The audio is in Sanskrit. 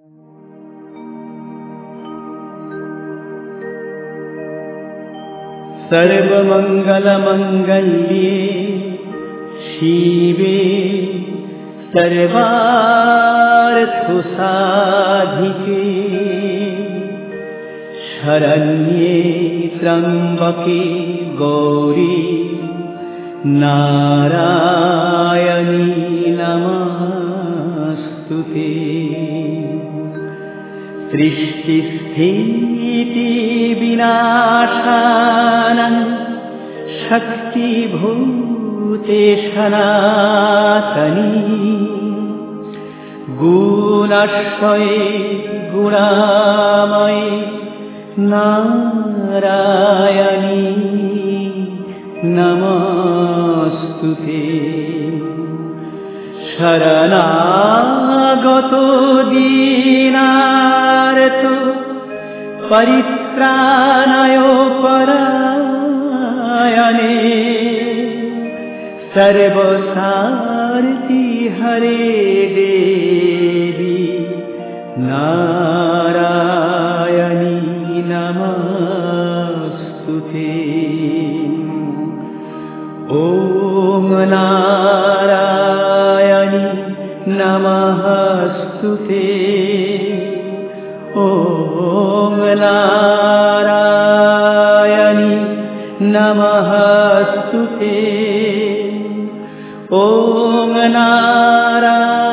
सर्वमङ्गलमङ्गल्ये शिवे सर्वार्थसाधिके शरण्ये त्र्यम्बके गौरी नारायणी नमस्तुते। सृष्टिस्थिति विनाशानं शक्तिभूते सनातनी गुणक्षये गुणामये नारायणी नमस्तुते। शरणागतो दीनार्तो परित्राणाय परायणे सर्वसारथि हरे देवी नारायणी नमस्तुते। ॐ नारायणी नमस्तुते। ॐ नारायणी नमस्तुते। ॐ नारायणी